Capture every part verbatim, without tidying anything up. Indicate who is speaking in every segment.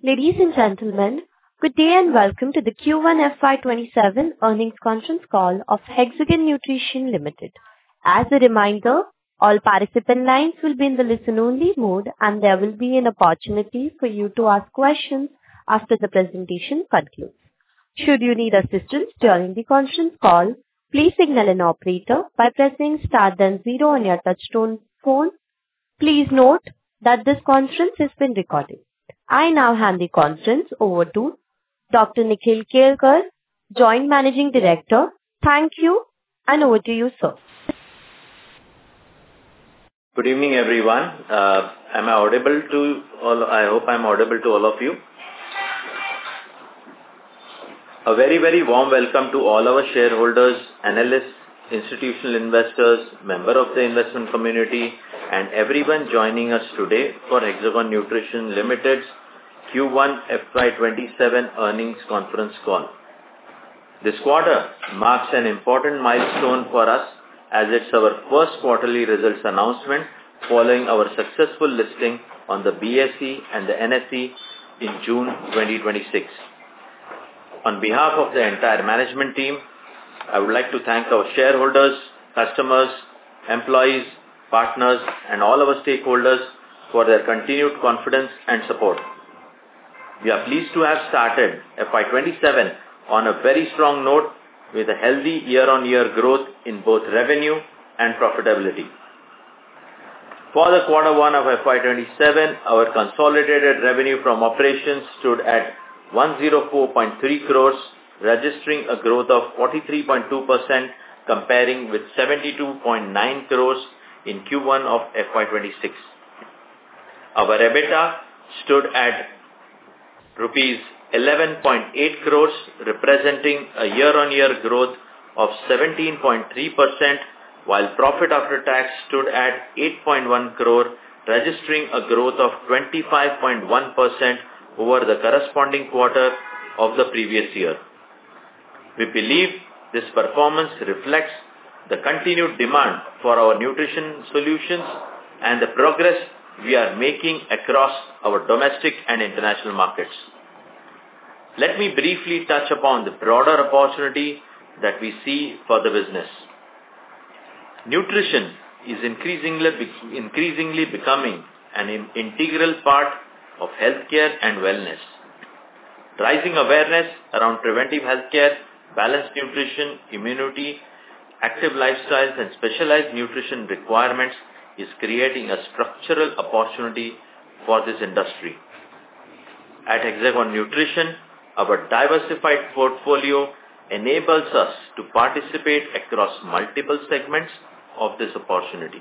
Speaker 1: Ladies and gentlemen, good day and welcome to the Q one F Y twenty-seven earnings conference call of Hexagon Nutrition Limited. As a reminder, all participant lines will be in the listen-only mode, and there will be an opportunity for you to ask questions after the presentation concludes. Should you need assistance during the conference call, please signal an operator by pressing star then zero on your touchtone phone. Please note that this conference is being recorded. I now hand the conference over to Doctor Nikhil Kelkar, Joint Managing Director. Thank you, and over to you, sir.
Speaker 2: Good evening, everyone. Uh, am I audible to all? I hope I'm audible to all of you. A very, very warm welcome to all our shareholders, analysts, institutional investors, member of the investment community, and everyone joining us today for Hexagon Nutrition Limited's Q one F Y twenty-seven earnings conference call. This quarter marks an important milestone for us as it's our first quarterly results announcement following our successful listing on the B S E and the N S E in June twenty twenty-six. On behalf of the entire management team, I would like to thank our shareholders, customers, employees, partners, and all our stakeholders for their continued confidence and support. We are pleased to have started F Y twenty-seven on a very strong note with a healthy year-on-year growth in both revenue and profitability. For the quarter one of F Y twenty-seven, our consolidated revenue from operations stood at one hundred four point three crores, registering a growth of forty-three point two percent comparing with seventy-two point nine crores in Q one of F Y twenty-six. Our EBITDA stood at rupees eleven point eight crores, representing a year-on-year growth of seventeen point three percent, while profit after tax stood at eight point one crore, registering a growth of twenty-five point one percent over the corresponding quarter of the previous year. We believe this performance reflects the continued demand for our nutrition solutions and the progress we are making across our domestic and international markets. Let me briefly touch upon the broader opportunity that we see for the business. Nutrition is increasingly, increasingly becoming an integral part of healthcare and wellness. Rising awareness around preventive healthcare, balanced nutrition, immunity, active lifestyles, and specialized nutrition requirements is creating a structural opportunity for this industry. At Hexagon Nutrition, our diversified portfolio enables us to participate across multiple segments of this opportunity.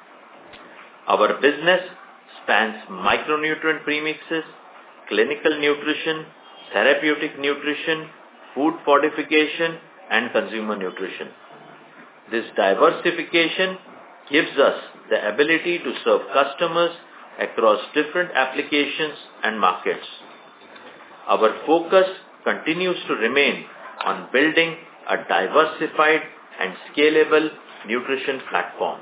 Speaker 2: Our business spans micronutrient premixes, clinical nutrition, therapeutic nutrition, food fortification, and consumer nutrition. This diversification gives us the ability to serve customers across different applications and markets. Our focus continues to remain on building a diversified and scalable nutrition platform.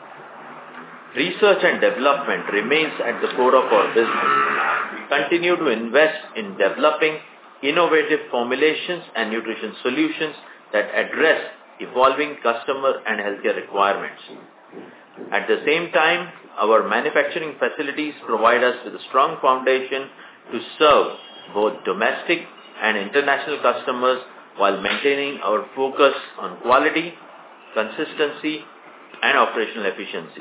Speaker 2: Research and development remains at the core of our business. We continue to invest in developing innovative formulations and nutrition solutions that address evolving customer and healthcare requirements. At the same time, our manufacturing facilities provide us with a strong foundation to serve both domestic and international customers while maintaining our focus on quality, consistency, and operational efficiency.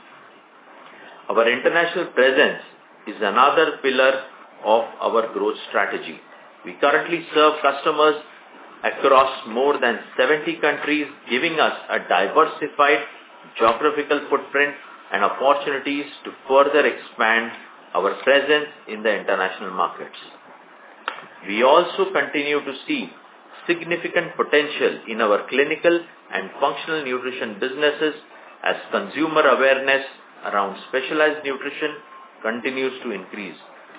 Speaker 2: Our international presence is another pillar of our growth strategy. We currently serve customers across more than seventy countries, giving us a diversified geographical footprint and opportunities to further expand our presence in the international markets. We also continue to see significant potential in our clinical and functional nutrition businesses as consumer awareness around specialized nutrition continues to increase.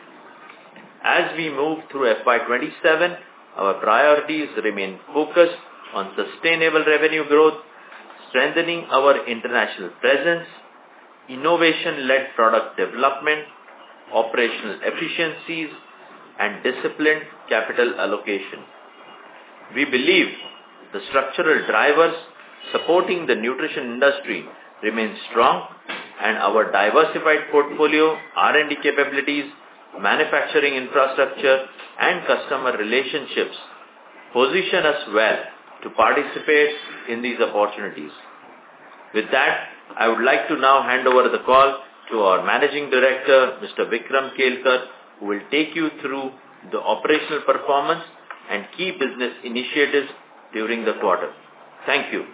Speaker 2: As we move through F Y twenty-seven, our priorities remain focused on sustainable revenue growth, strengthening our international presence, innovation-led product development, operational efficiencies, and disciplined capital allocation. We believe the structural drivers supporting the nutrition industry remain strong, and our diversified portfolio, R and D capabilities, manufacturing infrastructure, and customer relationships position us well to participate in these opportunities. With that, I would like to now hand over the call to our Managing Director, Mister Vikram Kelkar, who will take you through the operational performance and key business initiatives during the quarter. Thank you.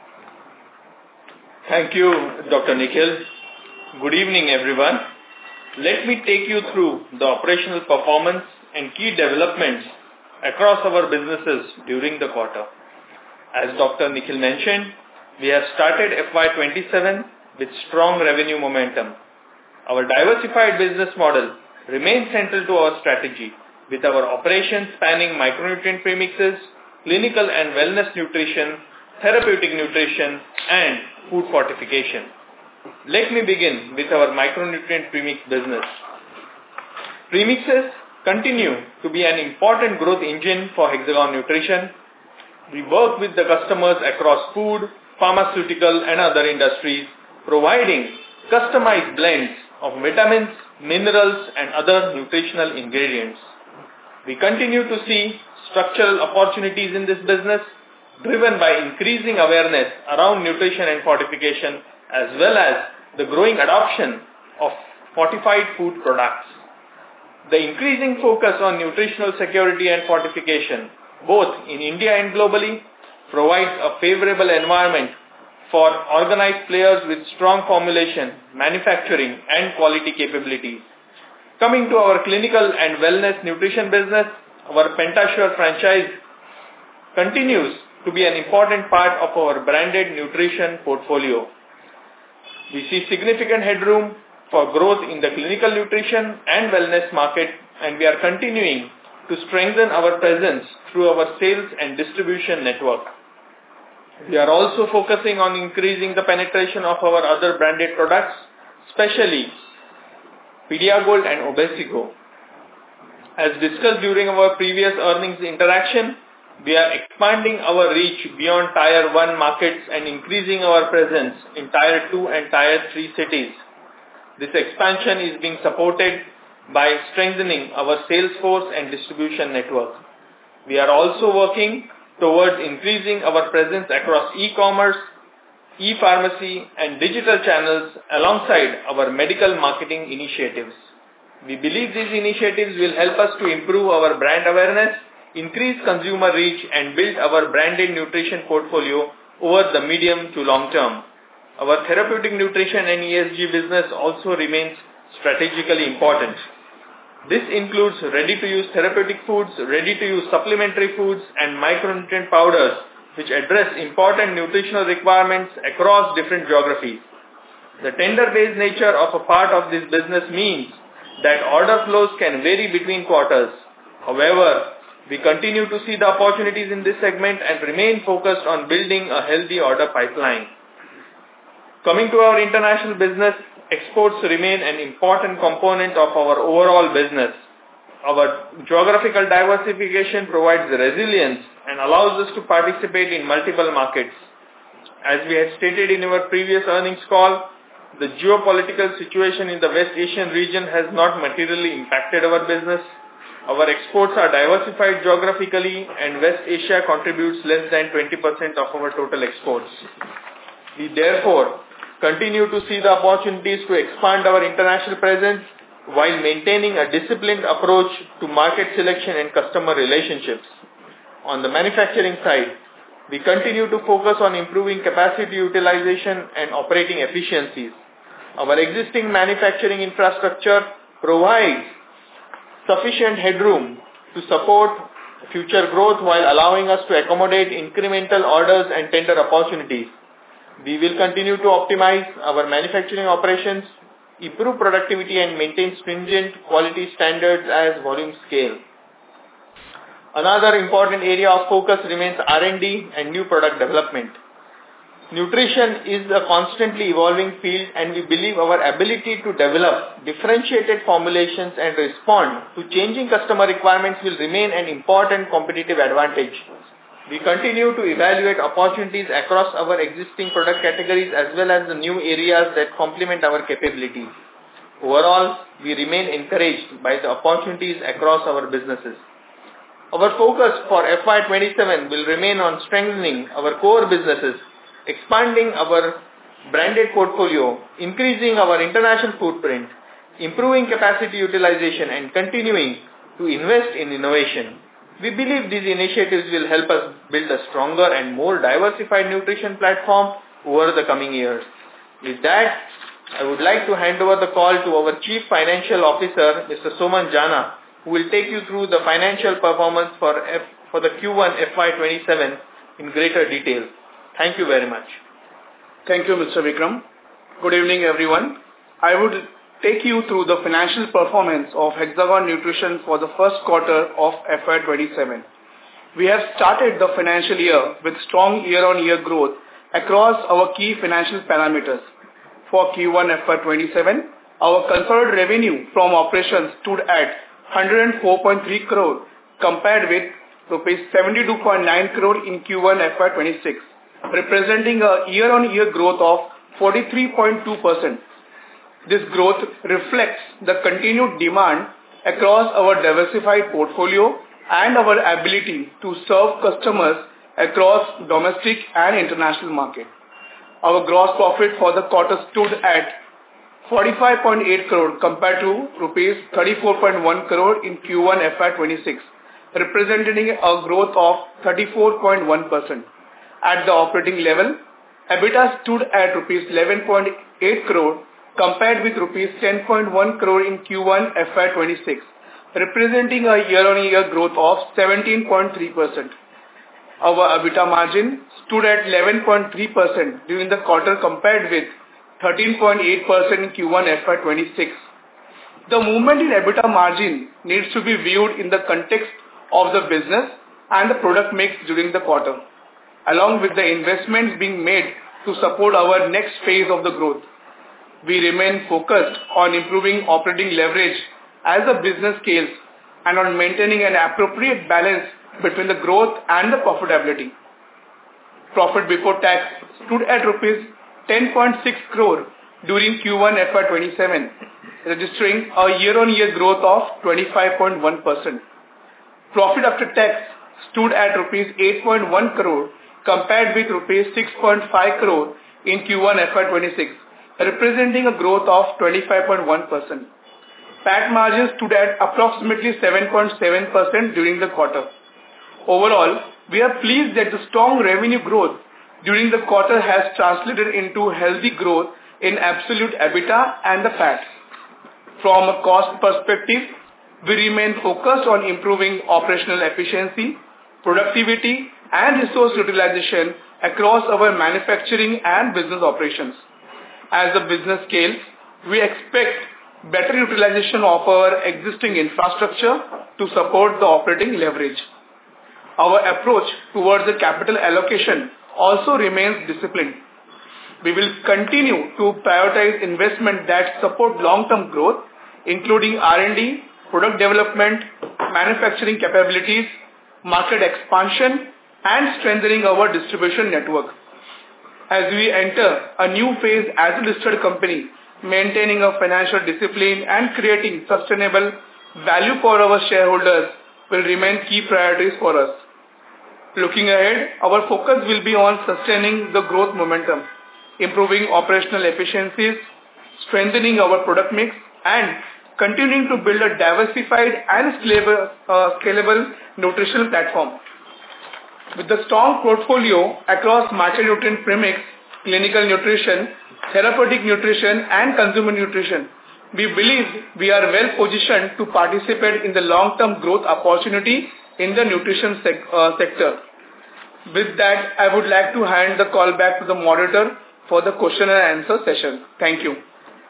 Speaker 3: Thank you, Doctor Nikhil. Good evening, everyone. Let me take you through the operational performance and key developments across our businesses during the quarter. As Doctor Nikhil mentioned, we have started F Y twenty-seven with strong revenue momentum. Our diversified business model remains central to our strategy, with our operations spanning micronutrient premixes, clinical and wellness nutrition, therapeutic nutrition, and food fortification. Let me begin with our micronutrient premix business. Premixes continue to be an important growth engine for Hexagon Nutrition. We work with the customers across food, pharmaceutical, and other industries, providing customized blends of vitamins, minerals, and other nutritional ingredients. We continue to see structural opportunities in this business, driven by increasing awareness around nutrition and fortification, as well as the growing adoption of fortified food products. The increasing focus on nutritional security and fortification, both in India and globally, provides a favorable environment for organized players with strong formulation, manufacturing, and quality capabilities. Coming to our clinical and wellness nutrition business, our Pentasure franchise continues to be an important part of our branded nutrition portfolio. We see significant headroom for growth in the clinical nutrition and wellness market, and we are continuing to strengthen our presence through our sales and distribution network. We are also focusing on increasing the penetration of our other branded products, especially Pediagold and Obesigo. As discussed during our previous earnings interaction, we are expanding our reach beyond Tier one markets and increasing our presence in Tier two and Tier three cities. This expansion is being supported by strengthening our sales force and distribution network. We are also working towards increasing our presence across e-commerce, e-pharmacy, and digital channels alongside our medical marketing initiatives. We believe these initiatives will help us to improve our brand awareness, increase consumer reach, and build our branded nutrition portfolio over the medium to long term. Our therapeutic nutrition and E S G business also remains strategically important. This includes ready-to-use therapeutic foods, ready-to-use supplementary foods, and micronutrient powders, which address important nutritional requirements across different geographies. The tender-based nature of a part of this business means that order flows can vary between quarters. However, we continue to see the opportunities in this segment and remain focused on building a healthy order pipeline. Coming to our international business, exports remain an important component of our overall business. Our geographical diversification provides resilience and allows us to participate in multiple markets. As we had stated in our previous earnings call, the geopolitical situation in the West Asian region has not materially impacted our business. Our exports are diversified geographically, and West Asia contributes less than twenty percent of our total exports. We therefore continue to see the opportunities to expand our international presence while maintaining a disciplined approach to market selection and customer relationships. On the manufacturing side, we continue to focus on improving capacity utilization and operating efficiencies. Our existing manufacturing infrastructure provides sufficient headroom to support future growth while allowing us to accommodate incremental orders and tender opportunities. We will continue to optimize our manufacturing operations, improve productivity, and maintain stringent quality standards as volumes scale. Another important area of focus remains R and D and new product development. Nutrition is a constantly evolving field, and we believe our ability to develop differentiated formulations and respond to changing customer requirements will remain an important competitive advantage. We continue to evaluate opportunities across our existing product categories as well as the new areas that complement our capabilities. Overall, we remain encouraged by the opportunities across our businesses. Our focus for F Y twenty-seven will remain on strengthening our core businesses, expanding our branded portfolio, increasing our international footprint, improving capacity utilization, and continuing to invest in innovation. We believe these initiatives will help us build a stronger and more diversified nutrition platform over the coming years. With that, I would like to hand over the call to our Chief Financial Officer, Mister Somant Jana, who will take you through the financial performance for F, for the Q one F Y twenty-seven in greater detail. Thank you very much.
Speaker 4: Thank you, Mister Vikram. Good evening, everyone. I would take you through the financial performance of Hexagon Nutrition for the first quarter of F Y twenty-seven. We have started the financial year with strong year-on-year growth across our key financial parameters. For Q one F Y twenty-seven, our consolidated revenue from operations stood at one hundred four point three crore compared with rupees seventy-two point nine crore in Q one F Y twenty-six, representing a year-on-year growth of forty-three point two percent. This growth reflects the continued demand across our diversified portfolio and our ability to serve customers across domestic and international markets. Our gross profit for the quarter stood at forty-five point eight crore compared to rupees thirty-four point one crore in Q one F Y twenty-six, representing a growth of thirty-four point one percent. At the operating level, EBITDA stood at rupees eleven point eight crore compared with rupees ten point one crore in Q one F Y twenty-six, representing a year-on-year growth of seventeen point three percent. Our EBITDA margin stood at eleven point three percent during the quarter compared with thirteen point eight percent in Q one F Y twenty-six. The movement in EBITDA margin needs to be viewed in the context of the business and the product mix during the quarter, along with the investments being made to support our next phase of the growth. We remain focused on improving operating leverage as the business scales and on maintaining an appropriate balance between the growth and the profitability. Profit before tax stood at rupees ten point six crore during Q one F Y twenty-seven, registering a year-on-year growth of twenty-five point one percent. Profit after tax stood at rupees eight point one crore compared with rupees six point five crore in Q one F Y twenty-six, representing a growth of twenty-five point one percent. P A T margins stood at approximately seven point seven percent during the quarter. Overall, we are pleased that the strong revenue growth during the quarter has translated into healthy growth in absolute EBITDA and the P A T. From a cost perspective, we remain focused on improving operational efficiency, productivity, and resource utilization across our manufacturing and business operations. As the business scales, we expect better utilization of our existing infrastructure to support the operating leverage. Our approach towards the capital allocation also remains disciplined. We will continue to prioritize investment that support long-term growth, including R and D, product development, manufacturing capabilities, market expansion, and strengthening our distribution network. As we enter a new phase as a listed company, maintaining a financial discipline and creating sustainable value for our shareholders will remain key priorities for us. Looking ahead, our focus will be on sustaining the growth momentum, improving operational efficiencies, strengthening our product mix, and continuing to build a diversified and scalable, uh, scalable nutrition platform. With the strong portfolio across macronutrient premix, clinical nutrition, therapeutic nutrition, and consumer nutrition, we believe we are well positioned to participate in the long-term growth opportunity in the nutrition sec uh, sector. With that, I would like to hand the call back to the moderator for the question and answer session. Thank you.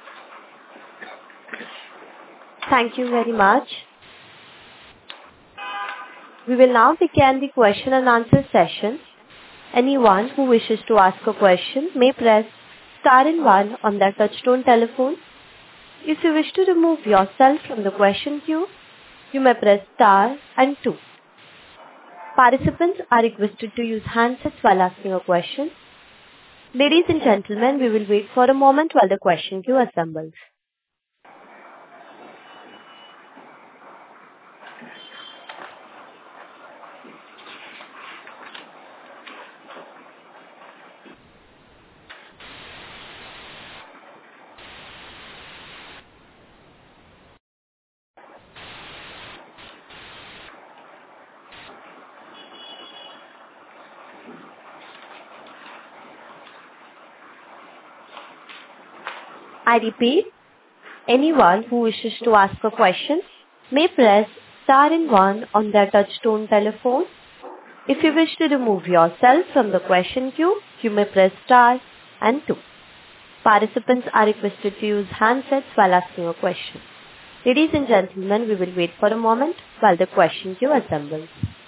Speaker 1: Thank you very much. We will now begin the question and answer session. Anyone who wishes to ask a question may press star and one on their touchtone telephone. If you wish to remove yourself from the question queue, you may press star and two. Participants are requested to use handsets while asking a question. Ladies and gentlemen, we will wait for a moment while the question queue assembles. I repeat, anyone who wishes to ask a question may press star and one on their touchtone telephone. If you wish to remove yourself from the question queue, you may press star and two. Participants are requested to use handsets while asking a question. Ladies and gentlemen, we will wait for a moment while the question queue assembles.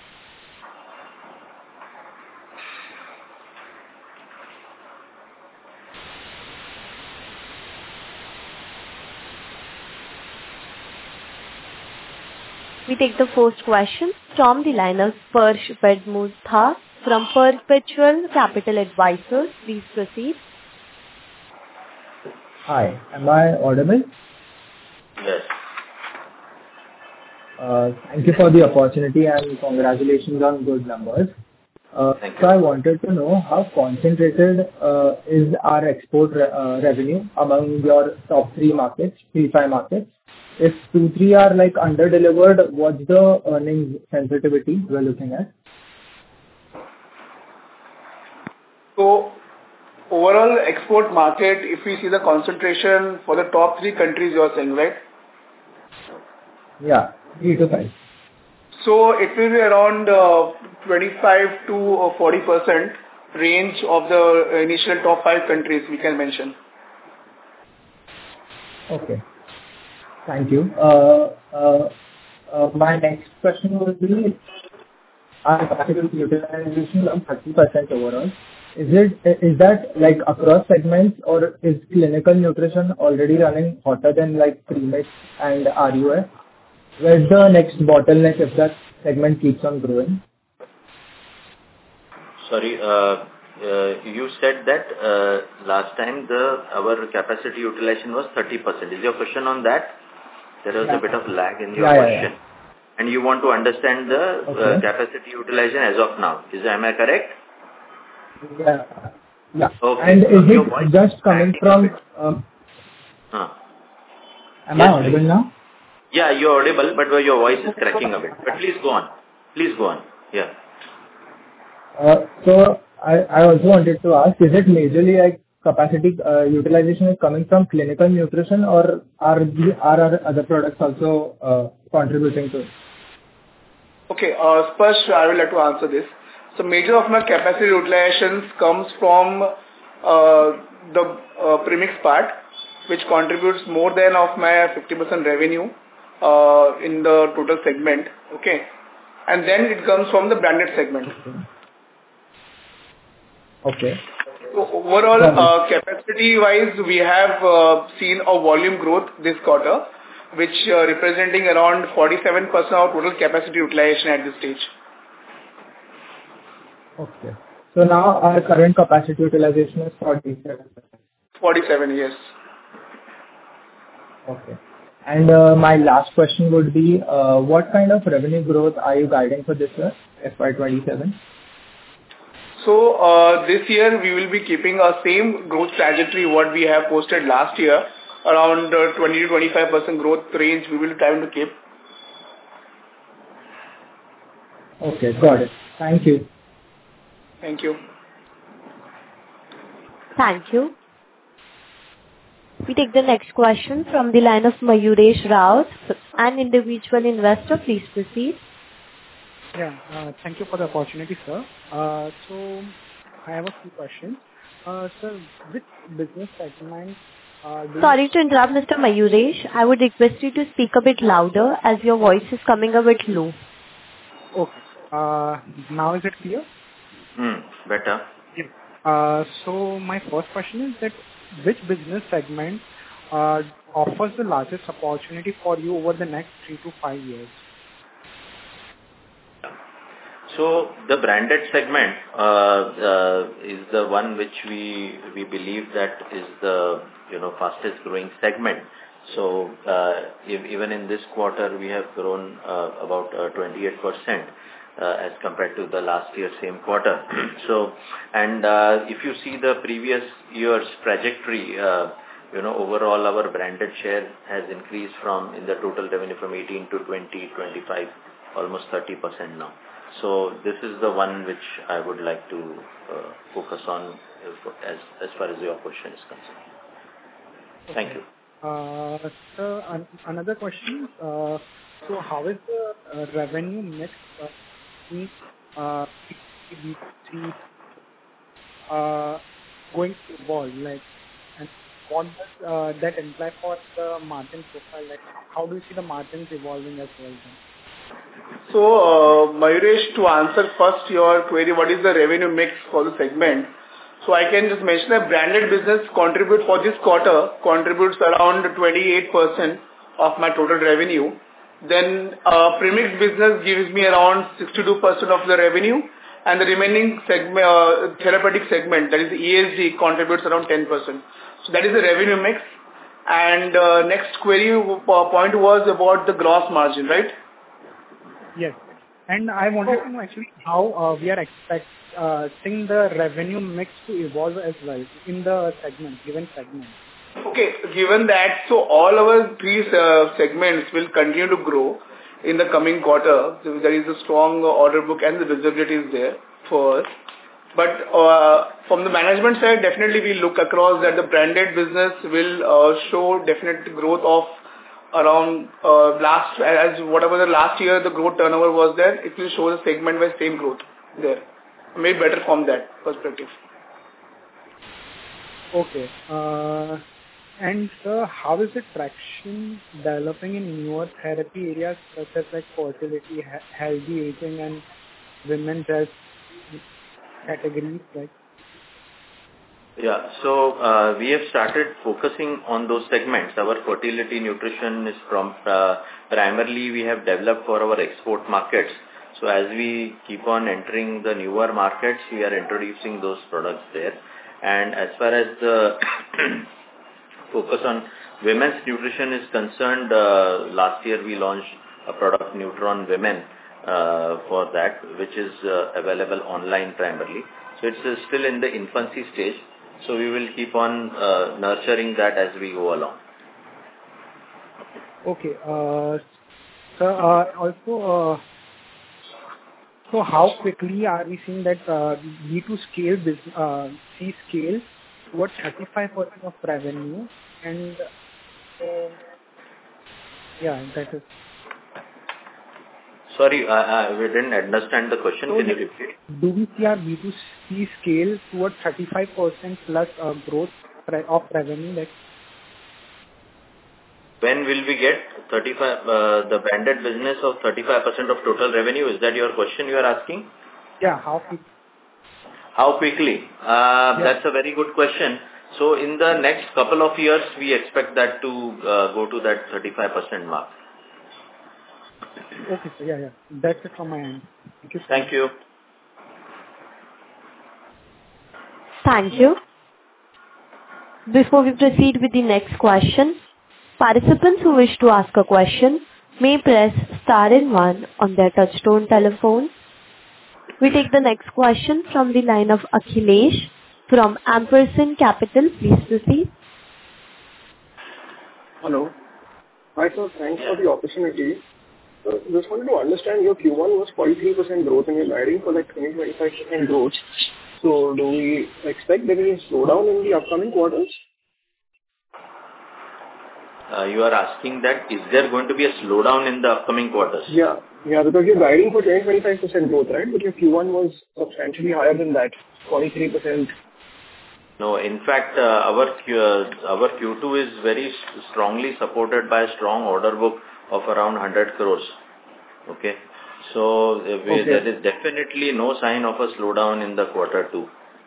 Speaker 1: We take the first question from the line of Sparsh Bedmutha from Perpetual Capital Advisors. Please proceed.
Speaker 5: Hi, am I audible?
Speaker 2: Yes.
Speaker 5: Uh, Thank you for the opportunity and congratulations on good numbers. Uh,
Speaker 2: Thank
Speaker 5: So I
Speaker 2: you.
Speaker 5: wanted to know how concentrated uh, is our export re- uh, revenue among your top three markets, three, five markets? If two, three are like under-delivered, what's the earnings sensitivity we're looking at?
Speaker 4: So overall export market, if we see the concentration for the top three countries you are saying, right?
Speaker 5: Yeah, three to five.
Speaker 4: So it will be around uh, twenty-five to forty percent range of the initial top five countries we can mention.
Speaker 5: Okay. Thank you. Uh, uh, uh, My next question would be, our capacity utilization of thirty percent overall. Is it, is that like across segments, or is clinical nutrition already running hotter than like premix and R U F? Where's the next bottleneck if that segment keeps on growing?
Speaker 2: Sorry, uh, uh, you said that uh, last time the our capacity utilization was thirty percent. Is your question on that? There was
Speaker 5: Yeah.
Speaker 2: a bit of lag in your
Speaker 5: Yeah, yeah,
Speaker 2: question.
Speaker 5: yeah.
Speaker 2: And you want to understand the uh,
Speaker 5: Okay.
Speaker 2: capacity utilization as of now. Is Am I correct?
Speaker 5: Yeah. Yeah.
Speaker 2: Okay.
Speaker 5: And
Speaker 2: Uh,
Speaker 5: is
Speaker 2: your
Speaker 5: it
Speaker 2: voice
Speaker 5: just
Speaker 2: is
Speaker 5: coming
Speaker 2: cracking a
Speaker 5: from,
Speaker 2: bit.
Speaker 5: um,
Speaker 2: Huh.
Speaker 5: am I
Speaker 2: Yes,
Speaker 5: audible
Speaker 2: please.
Speaker 5: now?
Speaker 2: Yeah, you're audible, but your voice is cracking a bit. But please go on. Please go on. Yeah.
Speaker 5: Uh, So I I also wanted to ask, is it majorly like capacity uh, utilization is coming from clinical nutrition, or are the are our other products also uh, contributing to it?
Speaker 4: Okay, uh, first I would like to answer this. So major of my capacity utilizations comes from uh, the uh, premix part, which contributes more than of my fifty percent revenue uh, in the total segment. Okay, and then it comes from the branded segment.
Speaker 5: Okay.
Speaker 4: So overall, uh, capacity-wise, we have uh, seen a volume growth this quarter, which uh, representing around forty-seven percent of total capacity utilization at this stage.
Speaker 5: Okay. So now our current capacity utilization is forty-seven.
Speaker 4: forty-seven, yes.
Speaker 5: Okay. And uh, my last question would be, uh, what kind of revenue growth are you guiding for this year, F Y twenty-seven?
Speaker 4: So uh, this year we will be keeping a same growth trajectory what we have posted last year, around uh, twenty to twenty-five percent growth range we will try to keep.
Speaker 5: Okay, got it. Thank you.
Speaker 4: Thank you.
Speaker 1: Thank you. We take the next question from the line of Mayuresh Rao, an individual investor. Please proceed.
Speaker 6: Yeah, uh, thank you for the opportunity, sir. Uh, so, I have a few questions. Uh, sir, which business segment uh, do
Speaker 1: Sorry to interrupt, Mister Mayuresh. I would request you to speak a bit louder as your voice is coming a bit low.
Speaker 6: you... Okay. Uh, now is it clear?
Speaker 2: Hmm, better.
Speaker 6: Yeah. Uh, so my first question is that which business segment uh, offers the largest opportunity for you over the next three to five years?
Speaker 2: So the branded segment uh, uh, is the one which we we believe that is the you know fastest growing segment. So uh, if, even in this quarter, we have grown uh, about uh, twenty-eight percent uh, as compared to the last year same quarter. So and uh, if you see the previous year's trajectory, uh, you know overall our branded share has increased from in the total revenue from eighteen to twenty, twenty-five, almost thirty percent now. So this is the one which I would like to uh, focus on as as far as your question is concerned.
Speaker 6: Okay.
Speaker 2: Thank you.
Speaker 6: Uh, so an- another question. Uh, so how is the uh, revenue mix uh, in uh, B two C uh, going to evolve? Like, and what does uh, that imply for the margin profile? Like, how do you see the margins evolving as well? Then?
Speaker 4: So, uh, Mayuresh, to answer first your query, what is the revenue mix for the segment? So I can just mention that branded business contribute for this quarter, contributes around twenty-eight percent of my total revenue. Then, uh, premix business gives me around sixty-two percent of the revenue, and the remaining segment, uh, therapeutic segment, that is E S G, contributes around ten percent. So that is the revenue mix. And uh, next query uh, point was about the gross margin, right?
Speaker 6: Yes. And I wanted to know actually how uh, we are expecting the revenue mix to evolve as well in the segment, given segment.
Speaker 4: Okay, given that, so all our three uh, segments will continue to grow in the coming quarter. So there is a strong order book and the visibility is there for us. But uh, from the management side, definitely we look across that the branded business will uh, show definite growth of around uh, last, as whatever the last year the growth turnover was there, it will show the segment by same growth there. Made better from that perspective.
Speaker 6: Okay. Uh, and sir, how is the traction developing in newer therapy areas such as like fertility, he- healthy aging, and women's health categories? Like,
Speaker 2: Yeah. So uh, we have started focusing on those segments. Our fertility nutrition is from uh, primarily we have developed for our export markets. So as we keep on entering the newer markets, we are introducing those products there. And as far as the focus on women's nutrition is concerned, uh, last year we launched a product, Neutron Women, uh, for that, which is uh, available online primarily. So it's uh, still in the infancy stage. So we will keep on uh, nurturing that as we go along.
Speaker 6: okay. Uh, sir, uh, also, uh, so how quickly are we seeing that uh, B two scale business, uh, C scale towards thirty-five percent of revenue? And uh, yeah, that is.
Speaker 2: Sorry, uh, uh, we didn't understand the question.
Speaker 6: So
Speaker 2: Can you repeat?
Speaker 6: do we see our B two C scale towards thirty-five percent plus uh, growth re- of revenue? Like,
Speaker 2: When will we get thirty-five, uh, the branded business of thirty-five percent of total revenue? Is that your question you are asking?
Speaker 6: yeah, how quick?
Speaker 2: How quickly? Uh,
Speaker 6: Yeah.
Speaker 2: That's a very good question. So in the next couple of years, we expect that to uh, go to that thirty-five percent mark.
Speaker 6: Okay, sir. Yeah, yeah. That's it from my end. Thank you. sir.
Speaker 2: Thank you.
Speaker 1: Thank you. Before we proceed with the next question, participants who wish to ask a question may press star and one on their touchtone telephone. We take the next question from the line of Akhilesh from Ampersand Capital. Please proceed.
Speaker 7: Hello. Hi, sir. Thanks for the opportunity. So just wanted to understand, your Q one was forty-three percent growth and you're guiding for like twenty to twenty-five percent growth. So do we expect there is a slowdown in the upcoming quarters?
Speaker 2: Uh, you are asking that is there going to be a slowdown in the upcoming quarters?
Speaker 7: Yeah. Yeah, because you're guiding for twenty to twenty-five percent growth, right? But your Q one was substantially higher than that, forty-three percent.
Speaker 2: No, in fact, uh, our Q, uh, our Q two is very s- strongly supported by a strong order book of around one hundred crores. Okay. So uh, we,
Speaker 7: Okay.
Speaker 2: there is definitely no sign of a slowdown in the quarter two.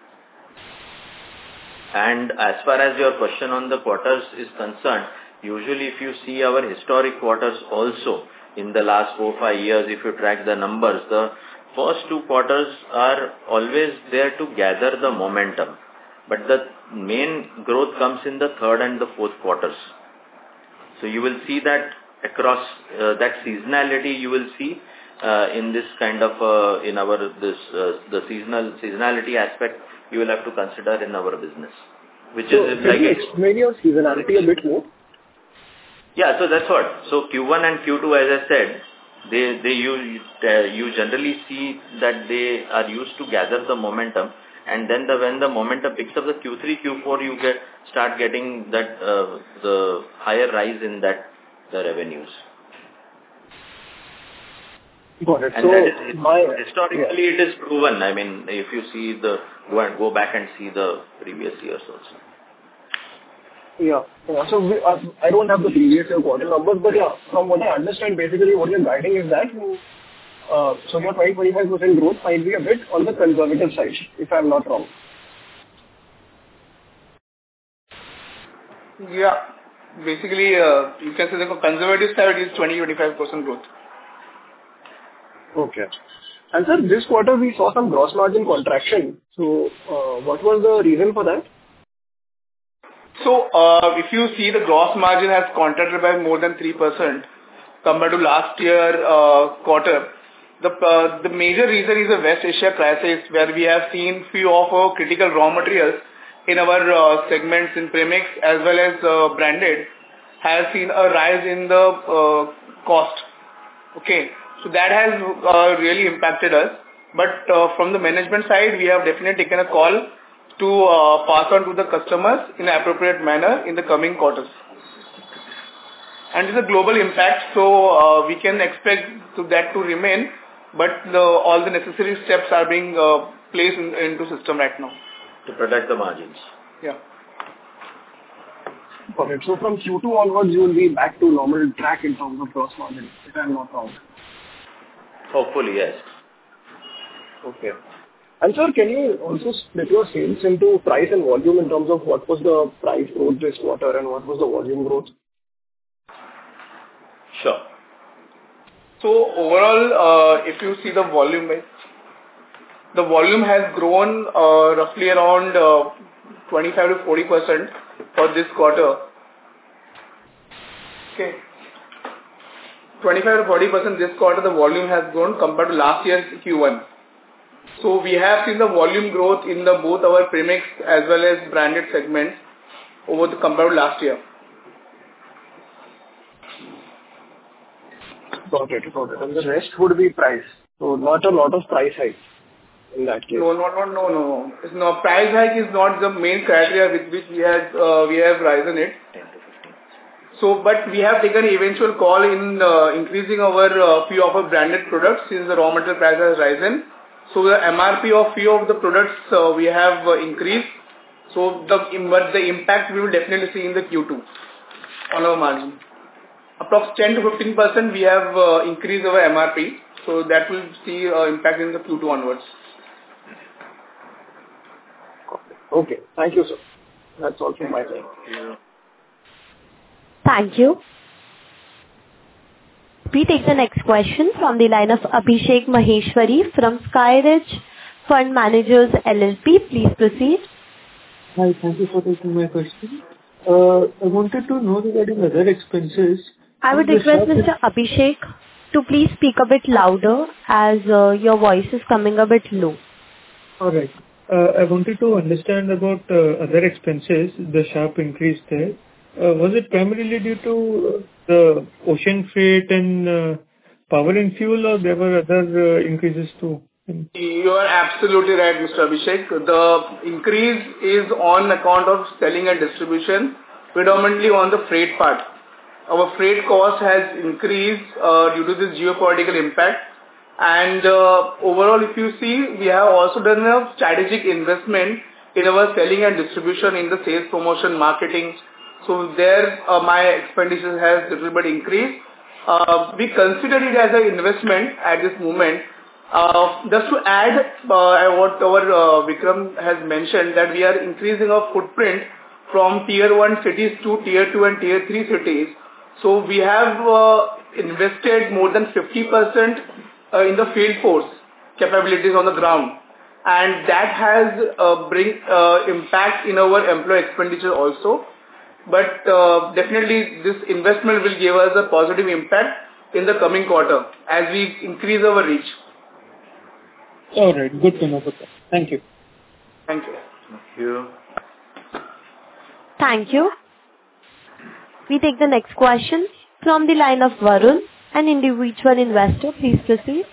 Speaker 2: And as far as your question on the quarters is concerned, usually if you see our historic quarters also in the last four, five years, if you track the numbers, the first two quarters are always there to gather the momentum. But the main growth comes in the third and the fourth quarters. So you will see that across uh, that seasonality you will see uh, in this kind of, uh, in our, this, uh, the seasonal, seasonality aspect you will have to consider in our business. Which
Speaker 7: So
Speaker 2: is
Speaker 7: can
Speaker 2: like
Speaker 7: you explain your seasonality a bit more?
Speaker 2: Yeah, so that's what. So Q one and Q two, as I said, they they you uh, you generally see that they are used to gather the momentum, and then the when the momentum picks up the Q three, Q four, you get start getting that uh, the higher rise in that the revenues.
Speaker 7: Got it.
Speaker 2: And
Speaker 7: So
Speaker 2: that is
Speaker 7: my
Speaker 2: historically
Speaker 7: yeah.
Speaker 2: it is proven. I mean, if you see the go and go back and see the previous years also.
Speaker 7: Yeah. Yeah. So we, uh, I don't have the previous year quarter numbers, but yeah, from what I understand, basically what you're guiding is that uh, so your twenty to twenty-five percent growth might be a bit on the conservative side, if I'm not wrong.
Speaker 4: Yeah. Basically, uh, you can say the conservative side is twenty to twenty-five percent growth.
Speaker 7: Okay. And sir, this quarter we saw some gross margin contraction. So uh, what was the reason for that?
Speaker 4: So, uh, if you see, the gross margin has contracted by more than three percent compared to last year uh, quarter. The uh, the major reason is the West Asia crisis, where we have seen few of our critical raw materials in our uh, segments in premix as well as uh, branded has seen a rise in the uh, cost. Okay, so that has uh, really impacted us. But uh, from the management side, we have definitely taken a call to uh, pass on to the customers in an appropriate manner in the coming quarters. And it's a global impact, so uh, we can expect to that to remain, but the, all the necessary steps are being uh, placed in, into system right now.
Speaker 2: To protect the margins.
Speaker 4: Yeah.
Speaker 7: Okay. So from Q two onwards, you will be back to normal track in terms of gross margin, if I'm not wrong.
Speaker 2: Hopefully, yes.
Speaker 7: Okay. And sir, can you also split your sales into price and volume in terms of what was the price growth this quarter and what was the volume growth?
Speaker 2: Sure.
Speaker 4: So overall, uh, if you see the volume, the volume has grown uh, roughly around uh, twenty-five to forty percent for this quarter. Okay. twenty-five to forty percent this quarter, the volume has grown compared to last year's Q one. So we have seen the volume growth in the both our premix as well as branded segments over the compared to last year.
Speaker 7: Got it, got it. And the rest would be price. So not a lot of price hike in that case.
Speaker 4: No, no, no, no, no. It's no price hike is not the main criteria with which we have uh, we have risen it. So, but we have taken eventual call in uh, increasing our uh, few of our branded products since the raw material price has risen. So the M R P of few of the products uh, we have uh, increased. So the but the impact we will definitely see in the Q two on our margin. Approx ten to fifteen percent we have uh, increased our M R P. So that will see uh, impact in the Q two onwards.
Speaker 7: Okay. Thank you, sir. That's all from my side.
Speaker 2: Yeah.
Speaker 1: Thank you. We take the next question from the line of Abhishek Maheshwari from Skyridge Fund Managers L L P. Please proceed.
Speaker 8: Hi, thank you for taking my question. Uh, I wanted to know regarding other expenses.
Speaker 1: I would
Speaker 8: The
Speaker 1: request
Speaker 8: shop-
Speaker 1: Mister Abhishek to please speak a bit louder as uh, your voice is coming a bit low.
Speaker 8: All right. Uh, I wanted to understand about uh, other expenses, the sharp increase there. Uh, Was it primarily due to uh, the ocean freight and uh, power and fuel, or there were other uh, increases too?
Speaker 4: You are absolutely right, Mister Abhishek. The increase is on account of selling and distribution, predominantly on the freight part. Our freight cost has increased uh, due to this geopolitical impact. And uh, overall, if you see, we have also done a strategic investment in our selling and distribution in the sales promotion marketing. So there, uh, my expenditure has little bit increased. uh, we consider it as an investment at this moment. Uh, just to add uh, what our uh, Vikram has mentioned, that we are increasing our footprint from tier one cities to tier two and tier three cities. So we have uh, invested more than fifty percent uh, in the field force capabilities on the ground, and that has uh, bring uh, impact in our employee expenditure also. But uh, definitely this investment will give us a positive impact in the coming quarter as we increase our reach.
Speaker 8: All right. Good to know, Bhutta. Thank you.
Speaker 4: Thank you.
Speaker 2: Thank you.
Speaker 1: Thank you. We take the next question from the line of Varun, an individual investor. Please proceed.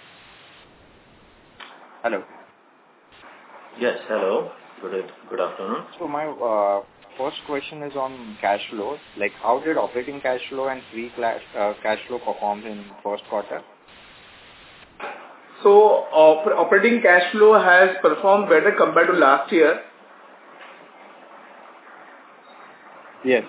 Speaker 9: Hello.
Speaker 2: Yes, hello. Good, good afternoon.
Speaker 9: So my uh, first question is on cash flow. Like, how did operating cash flow and free cash, uh, cash flow perform in first quarter?
Speaker 4: So op- operating cash flow has performed better compared to last year.
Speaker 9: Yes.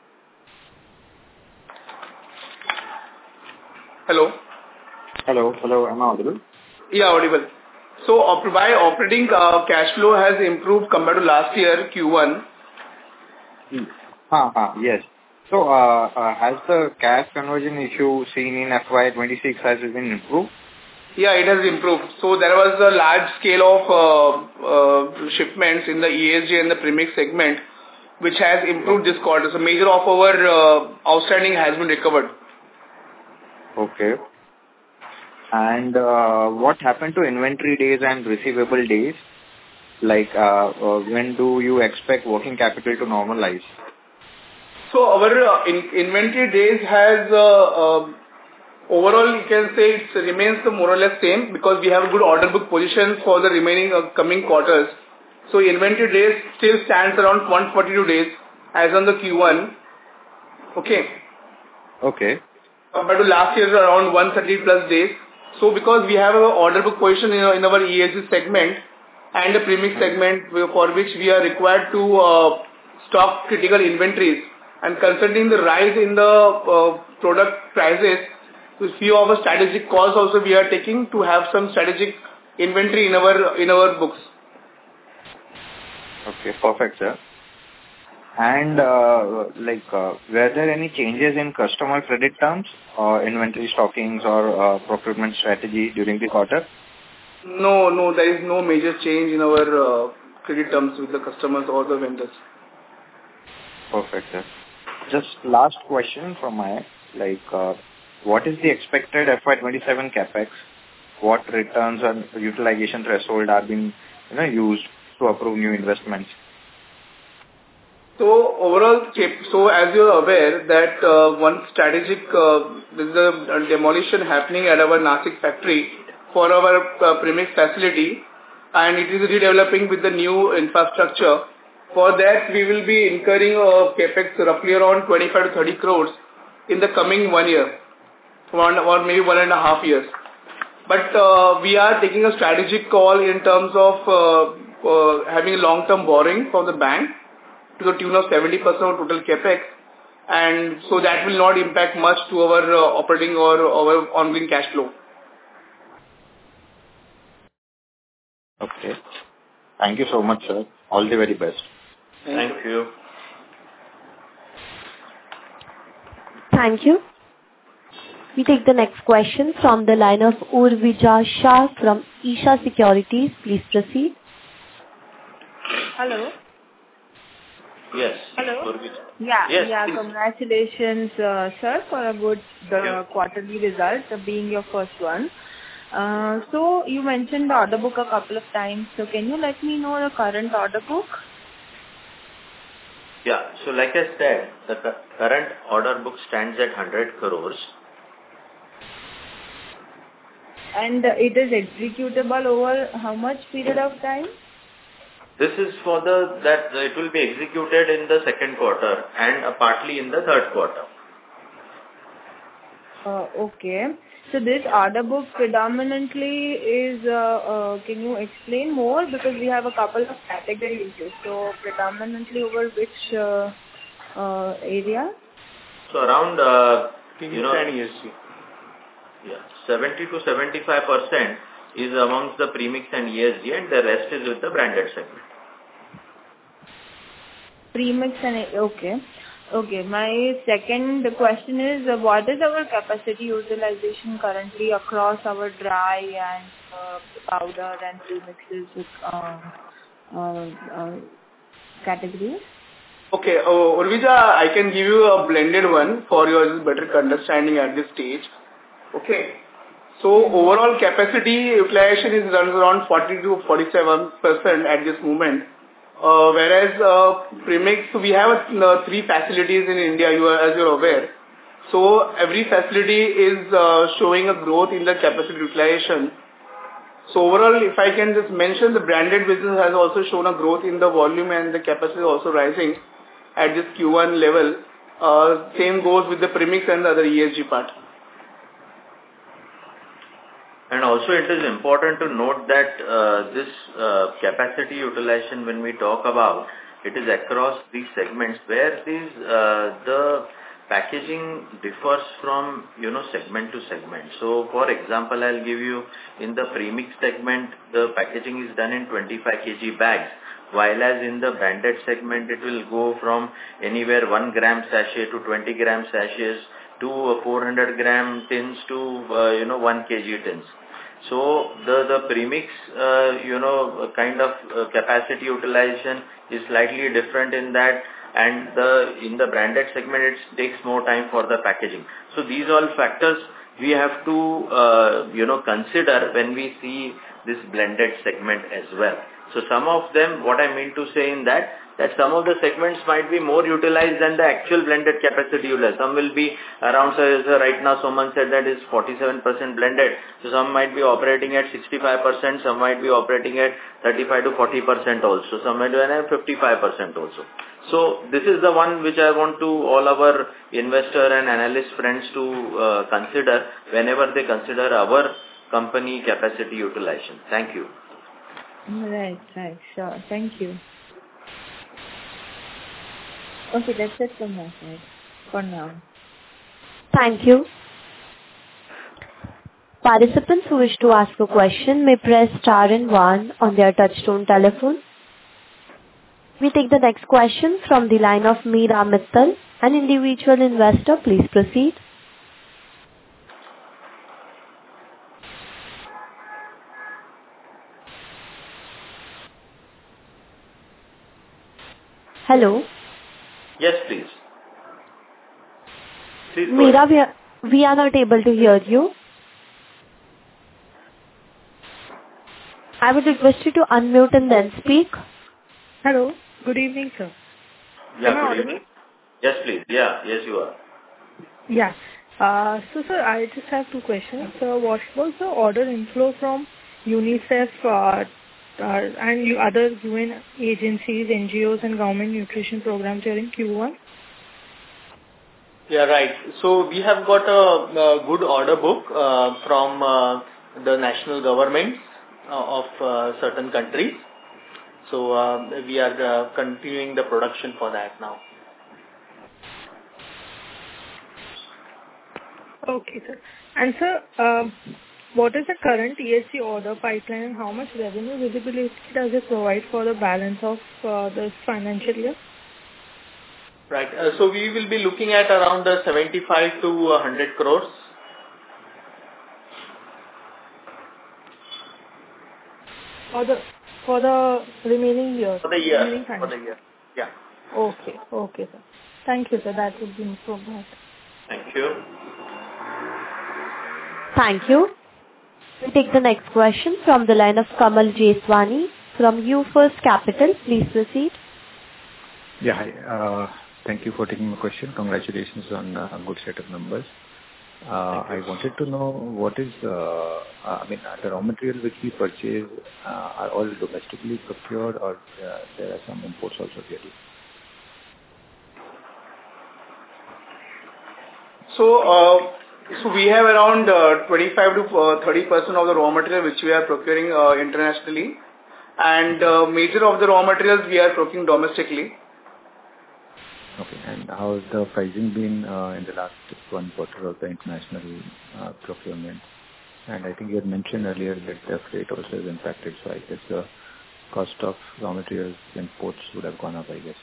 Speaker 4: Hello?
Speaker 9: Hello. Hello. Am I audible?
Speaker 4: Yeah, audible. So op- why operating uh, cash flow has improved compared to last year, Q one?
Speaker 9: Hmm. Ha, ha, yes. So uh, uh, has the cash conversion issue seen in F Y twenty-six has it been improved?
Speaker 4: Yeah, it has improved. So there was a large scale of uh, uh, shipments in the E S G and the premix segment, which has improved this quarter. So major of our uh, outstanding has been recovered.
Speaker 9: Okay. And uh, what happened to inventory days and receivable days? Like, uh, uh, when do you expect working capital to normalize?
Speaker 4: So our uh, in, inventory days has uh, uh, overall, you can say it remains more or less same because we have a good order book position for the remaining uh, coming quarters. So inventory days still stands around one hundred forty-two days as on the Q one. Okay.
Speaker 9: Okay.
Speaker 4: Compared to last year, around one hundred thirty plus days. So because we have an order book position in, in our E S G segment and the premix segment for which we are required to uh, stock critical inventories, and considering the rise in the uh, product prices, so few of our strategic calls also we are taking to have some strategic inventory in our in our books.
Speaker 9: Okay, perfect, sir. And uh, like, uh, were there any changes in customer credit terms, or inventory stockings, or uh, procurement strategy during the quarter?
Speaker 4: No, no, there is no major change in our uh, credit terms with the customers or the vendors.
Speaker 9: Perfect, sir. Just last question from my end, like, uh, what is the expected F Y twenty-seven capex? What returns and utilization threshold are being, you know, used to approve new investments?
Speaker 4: So overall, so as you are aware that uh, one strategic, uh, there is a demolition happening at our Nashik factory for our uh, premix facility, and it is redeveloping with the new infrastructure. For that, we will be incurring a capex roughly around twenty-five to thirty crores in the coming one year, one or maybe one and a half years. But uh, we are taking a strategic call in terms of uh, uh, having a long-term borrowing from the bank to the tune of seventy percent of total capex, and so that will not impact much to our uh, operating or our ongoing cash flow.
Speaker 9: Okay. Thank you so much, sir. All the very best.
Speaker 2: Thank you.
Speaker 1: Thank you. We take the next question from the line of Urvija Shah from Isha Securities. Please proceed.
Speaker 10: Hello.
Speaker 2: Yes.
Speaker 10: Hello.
Speaker 2: Urvija.
Speaker 10: Yeah,
Speaker 2: Yes,
Speaker 10: yeah.
Speaker 2: please.
Speaker 10: Congratulations, uh, sir, for a good uh, quarterly result, uh, being your first one. Uh, so you mentioned the order book a couple of times. So can you let me know the current order book?
Speaker 2: Yeah. So like I said, the cu- current order book stands at one hundred crores.
Speaker 10: And uh, it is executable over how much period of time?
Speaker 2: This is for the, that it will be executed in the second quarter and uh, partly in the third quarter.
Speaker 10: Uh, okay. So this order book predominantly is, uh, uh, can you explain more? Because we have a couple of categories. So predominantly over which uh, uh, area?
Speaker 2: So around uh, you know,
Speaker 3: and E S G.
Speaker 2: Yeah, seventy to seventy-five percent is amongst the premix and E S G, and the rest is with the branded segment.
Speaker 10: Premix and okay. Okay. My second question is, uh, what is our capacity utilization currently across our dry and uh, powder and premixes uh, uh, uh, categories?
Speaker 4: Okay, uh, Urvija, I can give you a blended one for your better understanding at this stage. Okay. So overall capacity utilization is runs around forty to forty-seven percent at this moment. Uh, whereas uh, premix, we have uh, three facilities in India, you are, as you are aware. So every facility is uh, showing a growth in the capacity utilization. So overall, if I can just mention, the branded business has also shown a growth in the volume and the capacity also rising at this Q one level. Uh, same goes with the premix and the other E S G part.
Speaker 2: And also it is important to note that uh, this uh, capacity utilization, when we talk about, it is across these segments where these, uh, the packaging differs from, you know, segment to segment. So for example, I'll give you in the premix segment, the packaging is done in twenty-five kilogram bags, while as in the branded segment, it will go from anywhere one gram sachet to twenty gram sachets to four hundred gram tins to, uh, you know, one kilogram tins. So the, the premix, uh, you know, kind of uh, capacity utilization is slightly different in that, and the, in the branded segment, it takes more time for the packaging. So these all factors we have to, uh, you know, consider when we see this blended segment as well. So some of them, what I mean to say in that, that some of the segments might be more utilized than the actual blended capacity utilized. Some will be around, so, so right now someone said that is forty-seven percent blended. So some might be operating at sixty-five percent, some might be operating at thirty-five to forty percent also, some might be at fifty-five percent also. So this is the one which I want to all our investor and analyst friends to uh, consider whenever they consider our company capacity utilization. Thank you.
Speaker 10: Right, right, sure. Thank you. Okay, that's it from my side for now.
Speaker 1: Thank you. Participants who wish to ask a question may press star and one on their touchtone telephone. We take the next question from the line of Meera Mittal, an individual investor. Please proceed. Hello.
Speaker 2: Yes, please. Please
Speaker 1: Meera, we are, we are not able to hear you. I would request you to unmute and then speak.
Speaker 11: Hello. Good evening, sir.
Speaker 2: Yeah,
Speaker 11: Am I
Speaker 2: good evening. Yes, please. Yeah, yes, you are.
Speaker 11: Yeah. Uh, so, sir, I just have two questions. So, what was the order inflow from UNICEF uh, uh, and you other U N agencies, N G Os, and government nutrition programs during Q one?
Speaker 3: Yeah, right. So we have got a, a good order book uh, from uh, the national governments uh, of uh, certain countries. So uh, we are uh, continuing the production for that now.
Speaker 11: Okay, sir. And sir, uh, what is the current E S G order pipeline and how much revenue visibility does it provide for the balance of uh, this financial year?
Speaker 3: Right. Uh, so we will be looking at around the seventy-five to one hundred crores.
Speaker 11: For the for the remaining year.
Speaker 3: For the year.
Speaker 11: Remaining
Speaker 3: For the year. Yeah.
Speaker 11: Okay. Okay, sir. Thank you, sir. That would be from that.
Speaker 2: Thank you.
Speaker 1: Thank you. We take the next question from the line of Kamal Jeswani from U First Capital. Please proceed.
Speaker 12: Yeah, hi. Uh, thank you for taking my question. Congratulations on a good set of numbers. Uh, I wanted to know what is, uh, uh, I mean, the raw material which we purchase uh, are all domestically procured or uh, there are some imports also here?
Speaker 4: So, uh, so we have around uh, twenty-five to thirty percent of the raw material which we are procuring uh, internationally, and uh, major of the raw materials we are procuring domestically.
Speaker 12: Okay. And how has the pricing been uh, in the last one quarter of the international uh, procurement? And I think you had mentioned earlier that the freight also is impacted, so I guess the cost of raw materials imports would have gone up, I guess.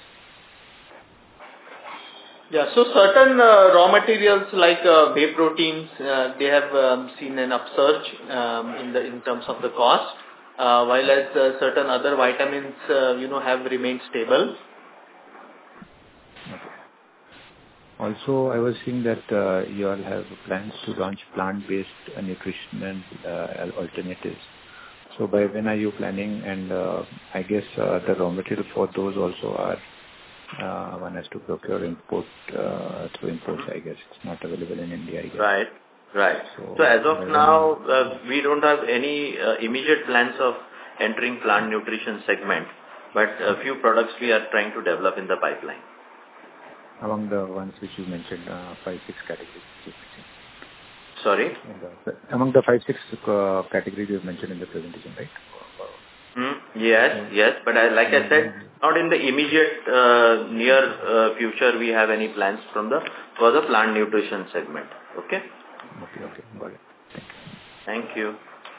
Speaker 3: Yeah. So certain uh, raw materials like uh, whey proteins, uh, they have um, seen an upsurge um, in the in terms of the cost, uh, while as uh, certain other vitamins, uh, you know, have remained stable.
Speaker 12: Okay. Also, I was seeing that uh, you all have plans to launch plant-based uh, nutrition and uh, alternatives. So by when are you planning? And uh, I guess uh, the raw material for those also are uh, one has to procure import uh, through imports. I guess it's not available in India, I guess.
Speaker 2: Right, right.
Speaker 12: So,
Speaker 2: So as of
Speaker 12: by
Speaker 2: now, uh, we don't have any uh, immediate plans of entering plant nutrition segment, but a few products we are trying to develop in the pipeline.
Speaker 12: Among the ones which you mentioned, uh, five, six categories. you mentioned.
Speaker 2: Sorry?
Speaker 12: And, uh, among the five, six uh, categories you mentioned in the presentation, right?
Speaker 2: Hmm, yes, yes, but I, like I said, not in the immediate uh, near uh, future we have any plans from the for the plant nutrition segment. Okay?
Speaker 12: Okay, okay, got it.
Speaker 2: Thank you.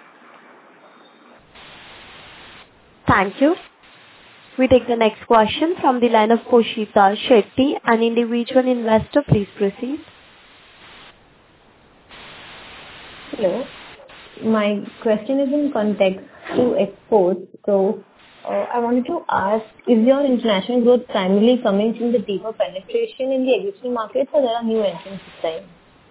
Speaker 1: Thank you. We take the next question from the line of Poshita Shetty, an individual investor. Please proceed.
Speaker 13: Hello. My question is in context to exports. So, uh, I wanted to ask, is your international growth primarily coming from the deeper penetration in the existing markets, or there are new entrants this time?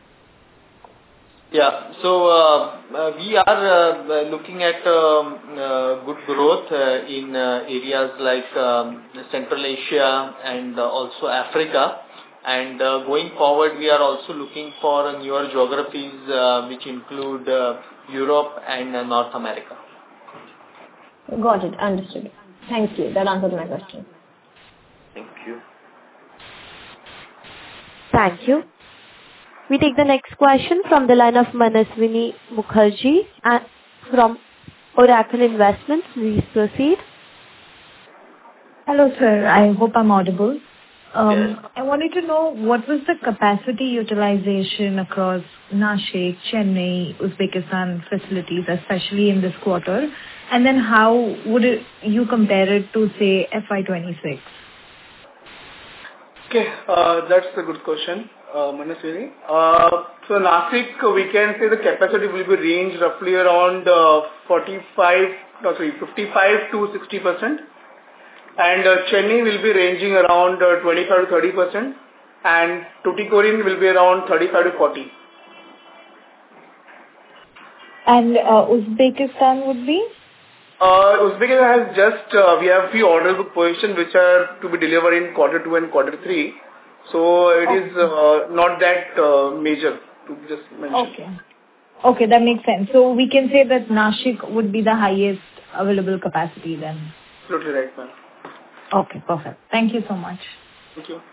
Speaker 3: Yeah. So uh, uh, we are uh, looking at um, uh, good growth uh, in uh, areas like um, Central Asia and uh, also Africa. And uh, going forward, we are also looking for newer geographies uh, which include uh, Europe and uh, North America.
Speaker 13: Got it. Understood. Thank you. That answered my question.
Speaker 2: Thank you.
Speaker 1: Thank you. We take the next question from the line of Manaswini Mukherjee uh, from Oracle Investments. Please proceed.
Speaker 14: Hello, sir. I hope I'm audible. Um,
Speaker 2: Yes.
Speaker 14: I wanted to know what was the capacity utilization across Nashik, Chennai, Uzbekistan facilities, especially in this quarter, and then how would it, you compare it to, say, F Y twenty-six?
Speaker 4: Okay, uh, that's a good question, uh, Manaswini. Uh, so Nashik, we can say the capacity will be range roughly around uh, forty-five, no, sorry, fifty-five to sixty percent. And uh, Chennai will be ranging around uh, twenty-five to thirty percent. And Tuticorin will be around thirty-five to forty.
Speaker 14: And uh, Uzbekistan would be?
Speaker 4: Uh, Uzbekistan has just, uh, we have few order book positions which are to be delivered in quarter two and quarter three. So it
Speaker 14: Okay.
Speaker 4: is uh, not that uh, major to just mention.
Speaker 14: Okay. Okay, that makes sense. So we can say that Nashik would be the highest available capacity then.
Speaker 4: Absolutely right, ma'am.
Speaker 14: Okay, perfect. Thank you so much.
Speaker 4: Thank you.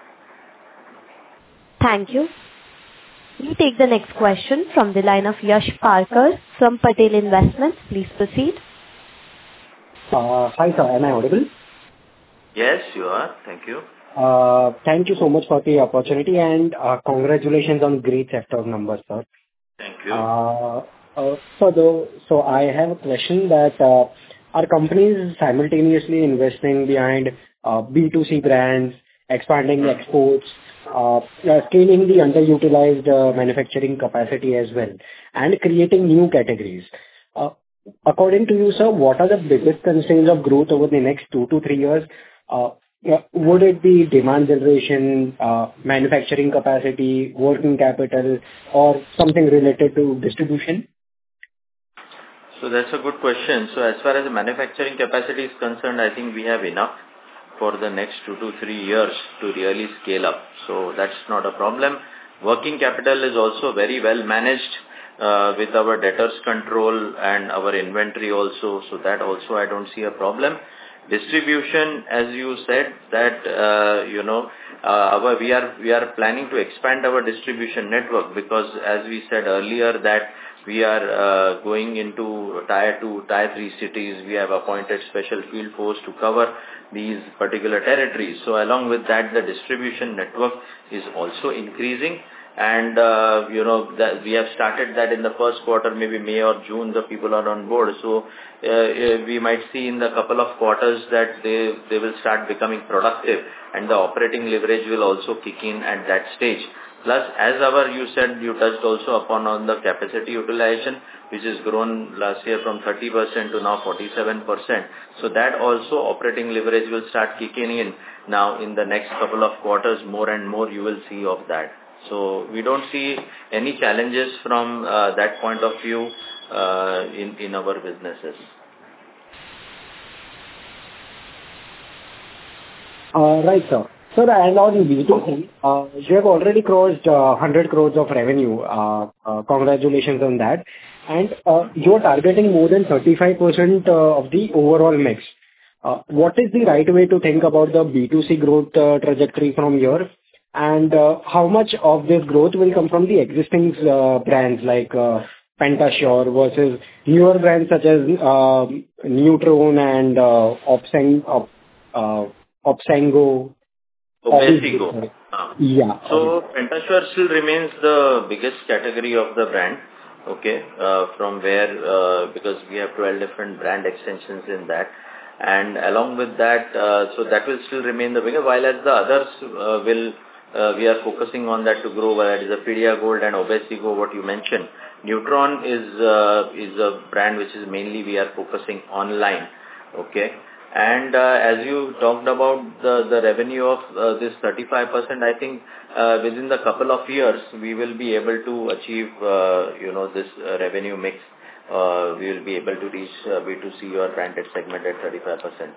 Speaker 1: Thank you. We take the next question from the line of Yash Parker from Patel Investments. Please proceed.
Speaker 15: Uh, Hi, sir. Am I audible?
Speaker 2: Yes, you are. Thank you.
Speaker 15: Uh, Thank you so much for the opportunity, and uh, congratulations on great set of numbers, sir.
Speaker 2: Thank you.
Speaker 15: Uh, uh, So the- so I have a question that uh, our company is simultaneously investing behind uh, B two C brands, expanding exports, uh, uh, scaling the underutilized uh, manufacturing capacity as well, and creating new categories. Uh, According to you, sir, what are the biggest constraints of growth over the next two to three years? Uh, uh, Would it be demand generation, uh, manufacturing capacity, working capital, or something related to distribution?
Speaker 2: So that's a good question. So as far as the manufacturing capacity is concerned, I think we have enough for the next two to three years to really scale up. So that's not a problem. Working capital is also very well managed uh, with our debtors control and our inventory also. So that also I don't see a problem. Distribution, as you said, that uh, you know, uh, our we are we are planning to expand our distribution network because, as we said earlier, that We are uh, going into tier two, tier three cities. We have appointed special field force to cover these particular territories. So along with that, the distribution network is also increasing. And, uh, you know, that we have started that in the first quarter, maybe May or June, the people are on board. So uh, we might see in the couple of quarters that they, they will start becoming productive, and the operating leverage will also kick in at that stage. Plus, as our, you said, you touched also upon on the capacity utilization, which has grown last year from thirty percent to now forty-seven percent. So that also operating leverage will start kicking in now in the next couple of quarters. More and more you will see of that. So we don't see any challenges from uh, that point of view uh, in, in our businesses.
Speaker 15: Uh, right, sir. Sir, and on B two C, uh, you have already crossed uh, one hundred crores of revenue. Uh, uh, congratulations on that. And uh, you are targeting more than thirty-five percent uh, of the overall mix. Uh, what is the right way to think about the B two C growth uh, trajectory from here? And uh, how much of this growth will come from the existing uh, brands like uh, Pentasure versus newer brands such as uh, Nutrone and uh, Opsang, Op, uh, Opsango?
Speaker 2: Obesigo.
Speaker 15: Yeah.
Speaker 2: So Pentasure still remains the biggest category of the brand. Okay, uh, from where, uh, because we have twelve different brand extensions in that. And along with that, uh, so that will still remain the biggest, while as the others uh, will, uh, we are focusing on that to grow, whether it is a Pediagold and Obesigo, what you mentioned. Nutron is, uh, is a brand which is mainly we are focusing online. Okay. And uh, as you talked about the, the revenue of uh, this thirty-five percent, I think uh, within the couple of years, we will be able to achieve, uh, you know, this uh, revenue mix. Uh, we will be able to reach uh, B two C or branded segment at thirty-five percent.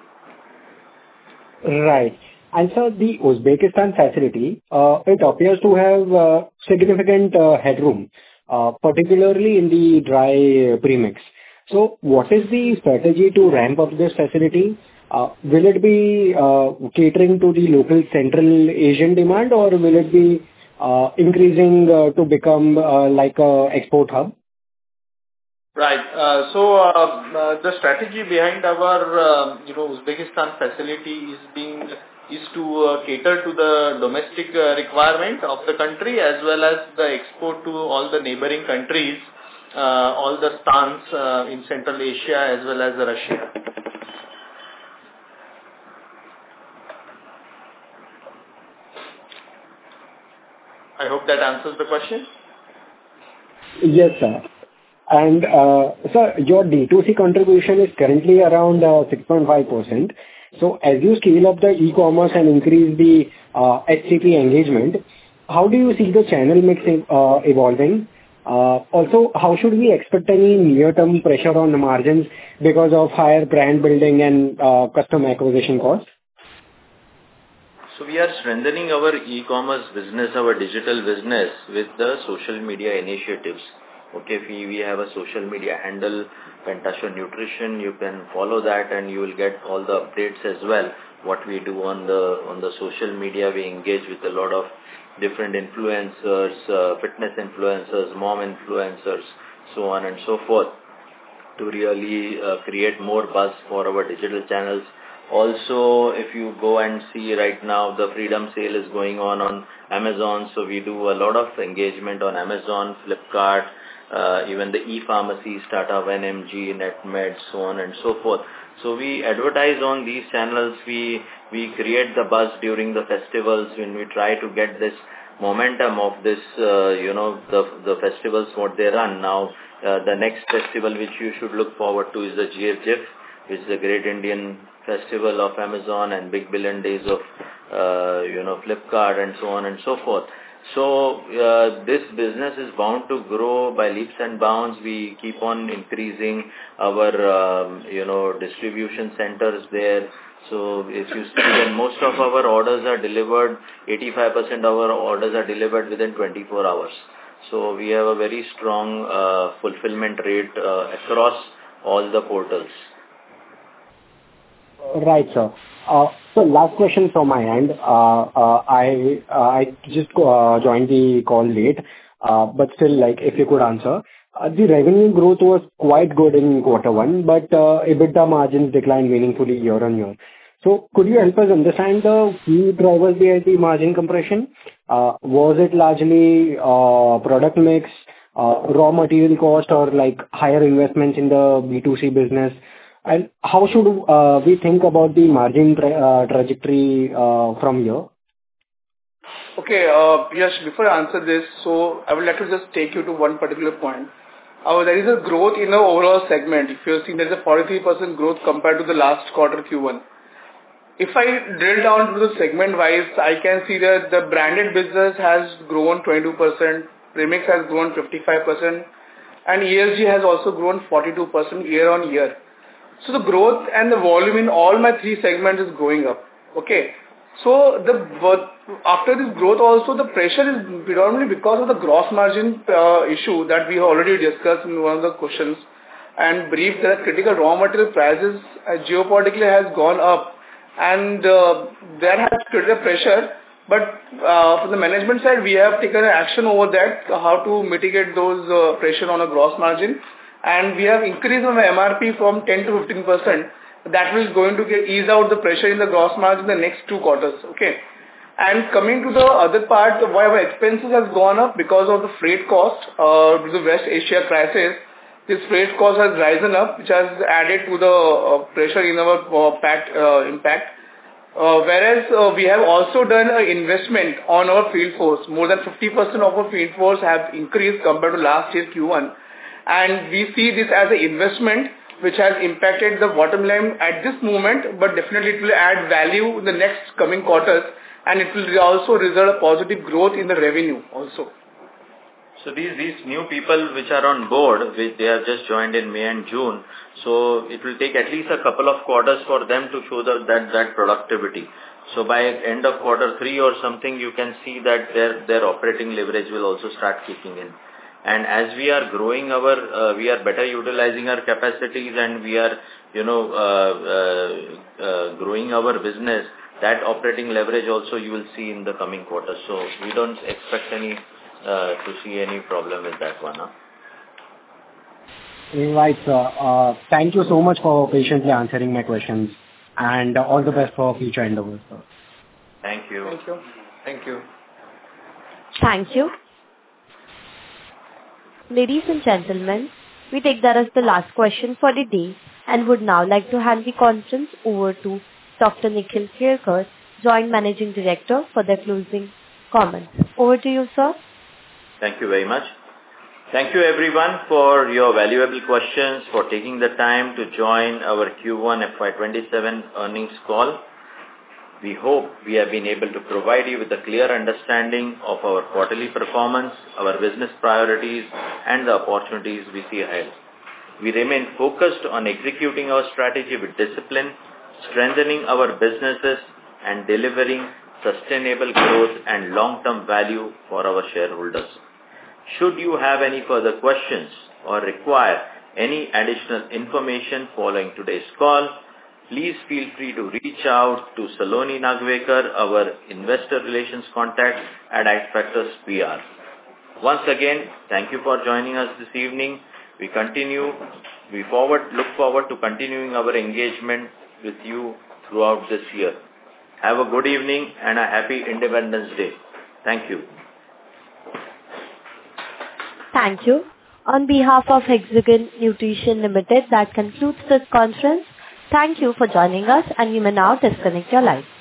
Speaker 15: Right. And so the Uzbekistan facility, uh, it appears to have uh, significant uh, headroom, uh, particularly in the dry premix. So what is the strategy to ramp up this facility? Uh, will it be uh, catering to the local Central Asian demand, or will it be uh, increasing uh, to become uh, like a export hub?
Speaker 3: Right. Uh, so uh, uh, the strategy behind our uh, you know Uzbekistan facility is being is to uh, cater to the domestic uh, requirement of the country as well as the export to all the neighboring countries. Uh, all the stans uh, in Central Asia as well as Russia. I hope that answers the question.
Speaker 15: Yes, sir. And uh, sir, your D two C contribution is currently around uh, six point five percent. So as you scale up the e-commerce and increase the uh, H C P engagement, how do you see the channel mix uh, evolving? Uh, also, how should we expect any near-term pressure on the margins because of higher brand building and uh, customer acquisition costs?
Speaker 2: So we are strengthening our e-commerce business, our digital business with the social media initiatives. Okay, we, we have a social media handle, Pentasure Nutrition. You can follow that and you will get all the updates as well. What we do on the on the social media, we engage with a lot of different influencers, uh, fitness influencers, mom influencers, so on and so forth, to really uh, create more buzz for our digital channels. Also, if you go and see right now, the Freedom Sale is going on on Amazon, so we do a lot of engagement on Amazon, Flipkart, uh, even the e-pharmacy, Tata, N M G, NetMed, so on and so forth. So we advertise on these channels, we we create the buzz during the festivals when we try to get this momentum of this, uh, you know, the the festivals what they run. Now, uh, the next festival which you should look forward to is the G F G I F, which is the Great Indian Festival of Amazon and Big Billion Days of, uh, you know, Flipkart and so on and so forth. So uh, this business is bound to grow by leaps and bounds. We keep on increasing our, um, you know, distribution centers there. So if you see that most of our orders are delivered, eighty-five percent of our orders are delivered within twenty-four hours. So we have a very strong uh, fulfillment rate uh, across all the portals.
Speaker 15: Right, sir. Uh, so last question from my end. Uh, uh, I uh, I just uh, joined the call late, uh, but still, like, if you could answer. uh, the revenue growth was quite good in quarter one, but uh, EBITDA margins declined meaningfully year-on-year. So could you help us understand the key drivers behind the margin compression? Uh, Was it largely uh, product mix, uh, raw material cost, or like higher investments in the B two C business? And how should uh, we think about the margin tra- uh, trajectory uh, from here?
Speaker 4: Okay, uh, yes, before I answer this, so I would like to just take you to one particular point. Uh, there is a growth in the overall segment. If you're seeing, there's a forty-three percent growth compared to the last quarter Q one. If I drill down to the segment-wise, I can see that the branded business has grown twenty-two percent, premix has grown fifty-five percent, and E S G has also grown forty-two percent year-on-year. So the growth and the volume in all my three segments is going up. Okay. So the after this growth also, the pressure is predominantly because of the gross margin uh, issue that we have already discussed in one of the questions and briefed that critical raw material prices uh, geopolitically has gone up. And uh, that has created pressure, but uh, from the management side, we have taken action over that, how to mitigate those uh, pressure on a gross margin, and we have increased our M R P from ten to fifteen percent. That will going to get, ease out the pressure in the gross margin in the next two quarters. Okay. And coming to the other part, why our expenses has gone up because of the freight cost uh, to the West Asia crisis. This freight cost has risen up, which has added to the uh, pressure in our uh, pact, uh, impact. Uh, whereas uh, we have also done an investment on our field force. More than fifty percent of our field force have increased compared to last year Q one. And we see this as an investment which has impacted the bottom line at this moment, but definitely it will add value in the next coming quarters, and it will also result a positive growth in the revenue also.
Speaker 2: So these these new people which are on board, which they have just joined in May and June, so it will take at least a couple of quarters for them to show the, that that productivity. So by end of quarter three or something, you can see that their their operating leverage will also start kicking in. And as we are growing our, uh, we are better utilizing our capacities, and we are, you know, uh, uh, uh, growing our business. That operating leverage also you will see in the coming quarters. So we don't expect any. Uh, to see any problem with that one. Huh?
Speaker 15: Right, sir. Uh, thank you so much for patiently answering my questions, and all the best for future endeavors, sir.
Speaker 2: Thank you.
Speaker 4: Thank you.
Speaker 3: Thank you.
Speaker 1: Thank you. Ladies and gentlemen, we take that as the last question for the day and would now like to hand the conference over to Doctor Nikhil Kherkar, Joint Managing Director, for their closing comments. Over to you, sir.
Speaker 2: Thank you very much. Thank you everyone for your valuable questions, for taking the time to join our Q one F Y twenty-seven earnings call. We hope we have been able to provide you with a clear understanding of our quarterly performance, our business priorities, and the opportunities we see ahead. We remain focused on executing our strategy with discipline, strengthening our businesses, and delivering sustainable growth and long-term value for our shareholders. Should you have any further questions or require any additional information following today's call, please feel free to reach out to Saloni Nagvekar, our investor relations contact at Adfactors P R. Once again, thank you for joining us this evening. We continue, we forward, look forward to continuing our engagement with you throughout this year. Have a good evening and a happy Independence Day. Thank you.
Speaker 1: Thank you. On behalf of Hexagon Nutrition Limited, that concludes this conference. Thank you for joining us, and you may now disconnect your line.